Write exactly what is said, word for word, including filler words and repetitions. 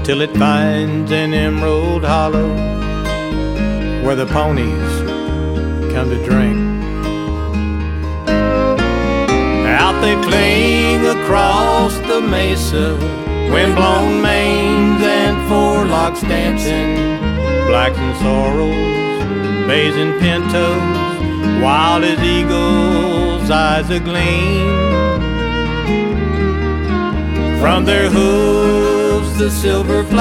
till it finds an emerald hollow where the ponies come to drink. Out they cling across the mesa, wind-blown manes and forelocks dancing, blacks and sorrels, bays and pintos, wild as eagles' eyes agleam. From their hooves the silver flies